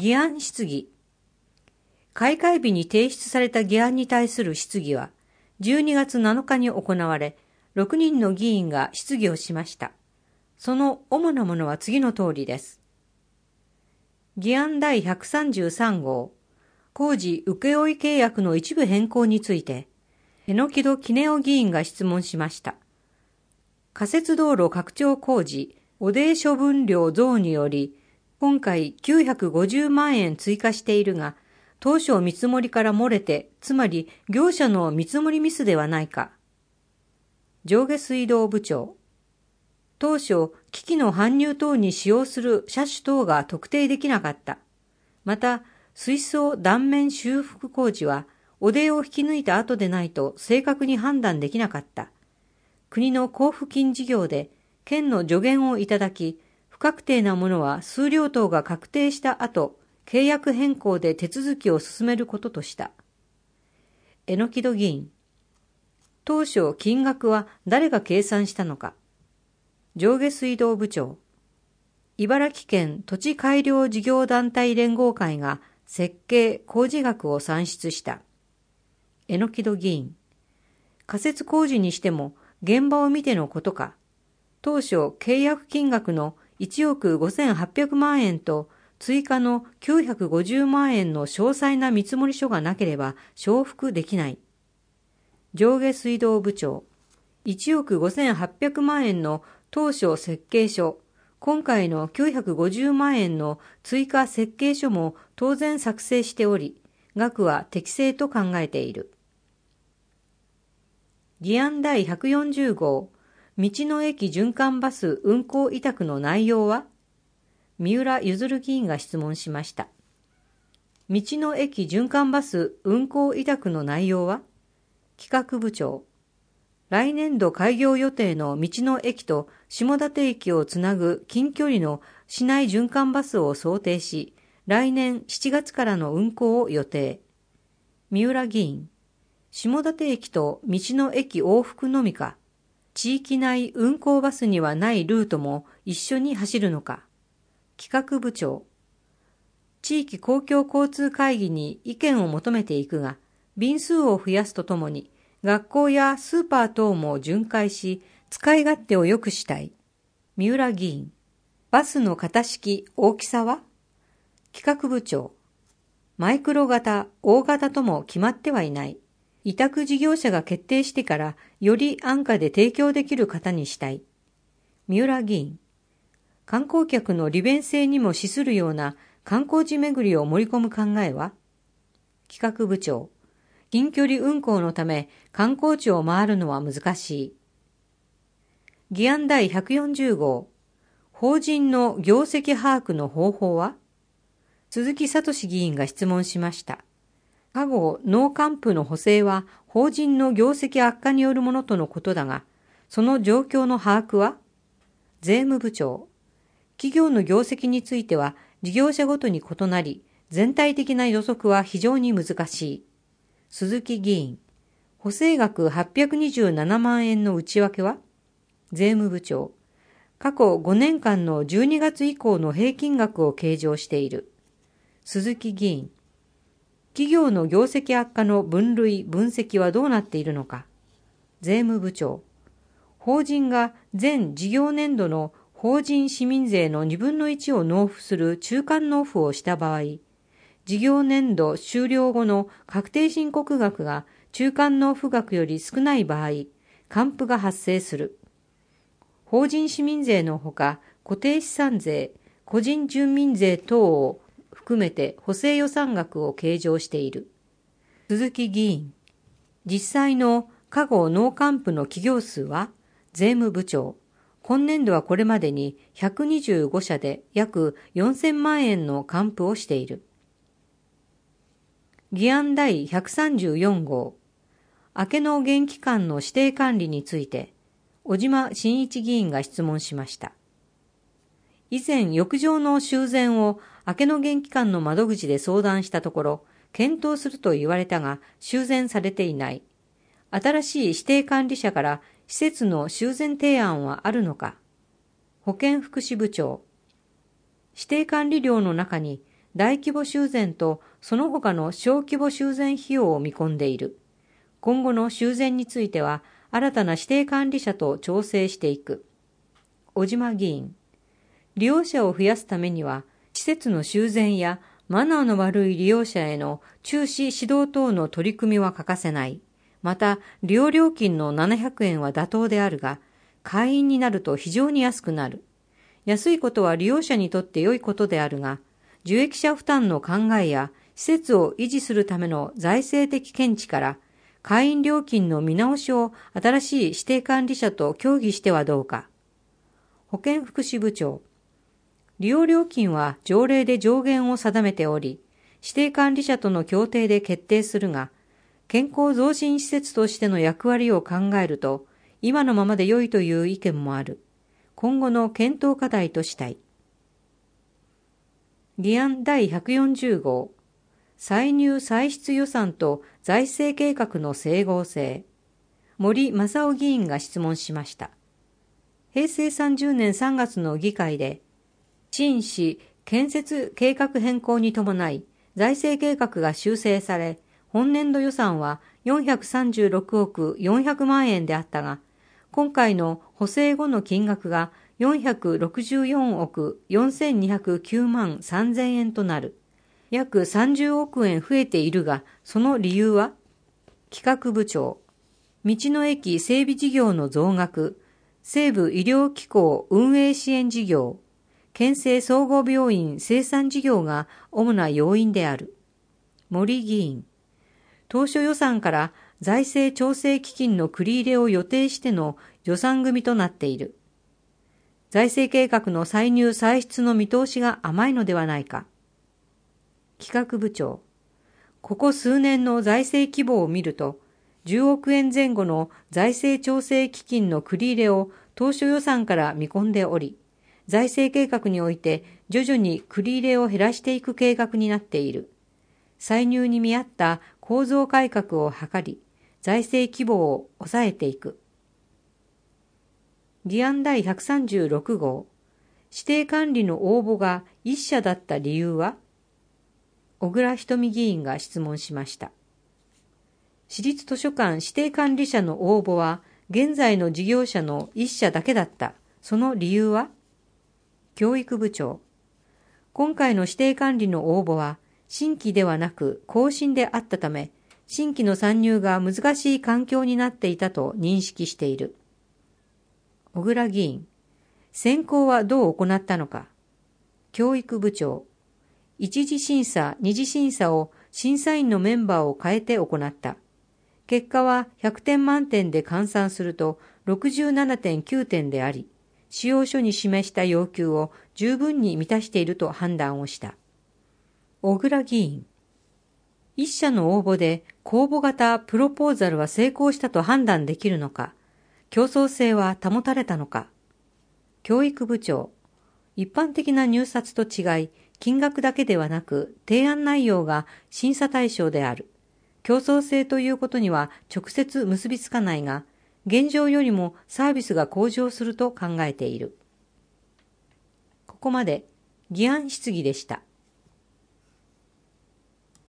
議案質疑。開会日に提出された議案に対する質疑は、12月7日に行われ、6人の議員が質疑をしました。その主なものは次の通りです。議案第133号、工事請負契約の一部変更について、榎戸杵雄議員が質問しました。仮設道路拡張工事、汚泥処分料増により、今回950万円追加しているが、当初見積もりから漏れて、つまり業者の見積もりミスではないか。上下水道部長。当初、機器の搬入等に使用する車種等が特定できなかった。また、水槽断面修復工事は、汚泥を引き抜いた後でないと正確に判断できなかった。国の交付金事業で、県の助言をいただき、不確定なものは数量等が確定した後、契約変更で手続きを進めることとした。榎戸議員。当初金額は誰が計算したのか。上下水道部長。茨城県土地改良事業団体連合会が設計工事額を算出した。榎戸議員。仮設工事にしても現場を見てのことか。当初契約金額の1億5800万円と追加の950万円の詳細な見積書がなければ承服できない。上下水道部長。1億5800万円の当初設計書、今回の950万円の追加設計書も当然作成しており、額は適正と考えている。議案第140号、道の駅循環バス運行委託の内容は？三浦譲議員が質問しました。道の駅循環バス運行委託の内容は？企画部長。来年度開業予定の道の駅と下館駅をつなぐ近距離の市内循環バスを想定し、来年7月からの運行を予定。三浦議員。下館駅と道の駅往復のみか。地域内運行バスにはないルートも一緒に走るのか。企画部長。地域公共交通会議に意見を求めていくが、便数を増やすとともに、学校やスーパー等も巡回し、使い勝手を良くしたい。三浦議員。バスの型式、大きさは？企画部長。マイクロ型、大型とも決まってはいない。委託事業者が決定してからより安価で提供できる方にしたい。三浦議員。観光客の利便性にも資するような観光地巡りを盛り込む考えは？企画部長。近距離運行のため観光地を回るのは難しい。議案第140号。法人の業績把握の方法は？鈴木聡議員が質問しました。過後、農幹部の補正は法人の業績悪化によるものとのことだが、その状況の把握は？税務部長。企業の業績については事業者ごとに異なり、全体的な予測は非常に難しい。鈴木議員。補正額827万円の内訳は？税務部長。過去5年間の12月以降の平均額を計上している。鈴木議員。企業の業績悪化の分類・分析はどうなっているのか。税務部長。法人が全事業年度の法人市民税の1/2を納付する中間納付をした場合、事業年度終了後の確定申告額が中間納付額より少ない場合、還付が発生する。法人市民税のほか、固定資産税、個人住民税等を含めて補正予算額を計上している。鈴木議員。実際の過去農幹部の企業数は？税務部長。今年度はこれまでに125社で約4000万円の還付をしている。議案第134号。明けの元期間の指定管理について、小島真一議員が質問しました。以前、浴場の修繕を明けの元期間の窓口で相談したところ、検討すると言われたが、修繕されていない。新しい指定管理者から施設の修繕提案はあるのか。保健福祉部長。指定管理料の中に大規模修繕とその他の小規模修繕費用を見込んでいる。今後の修繕については、新たな指定管理者と調整していく。小島議員、利用者を増やすためには、施設の修繕やマナーの悪い利用者への注視指導等の取り組みは欠かせない。また、利用料金の700円は妥当であるが、会員になると非常に安くなる。安いことは利用者にとって良いことであるが、受益者負担の考えや施設を維持するための財政的見地から、会員料金の見直しを新しい指定管理者と協議してはどうか。保健福祉部長、利用料金は条例で上限を定めており、指定管理者との協定で決定するが、健康増進施設としての役割を考えると、今のままで良いという意見もある。今後の検討課題としたい。議案第140号、歳入歳出予算と財政計画の整合性。森正夫議員が質問しました。平成30年3月の議会で、新市建設計画変更に伴い、財政計画が修正され、本年度予算は436億400万円であったが、今回の補正後の金額が464億4209万3000円となる。約30億円増えているが、その理由は？企画部長、道の駅整備事業の増額、西部医療機構運営支援事業、県政総合病院生産事業が主な要因である。森議員、当初予算から財政調整基金の繰り入れを予定しての予算組となっている。財政計画の歳入歳出の見通しが甘いのではないか。企画部長、ここ数年の財政規模を見ると、10億円前後の財政調整基金の繰り入れを当初予算から見込んでおり、財政計画において徐々に繰り入れを減らしていく計画になっている。歳入に見合った構造改革を図り、財政規模を抑えていく。議案第136号、指定管理の応募が1社だった理由は？小倉瞳議員が質問しました。私立図書館指定管理者の応募は、現在の事業者の1社だけだった。その理由は？教育部長、今回の指定管理の応募は、新規ではなく更新であったため、新規の参入が難しい環境になっていたと認識している。小倉議員、選考はどう行ったのか。教育部長、一次審査、二次審査を審査員のメンバーを変えて行った。結果は100点満点で換算すると 67.9 点であり、仕様書に示した要求を十分に満たしていると判断をした。小倉議員、一社の応募で公募型プロポーザルは成功したと判断できるのか、競争性は保たれたのか。教育部長、一般的な入札と違い、金額だけではなく提案内容が審査対象である。競争性ということには直接結びつかないが、現状よりもサービスが向上すると考えている。ここまで議案質疑でした。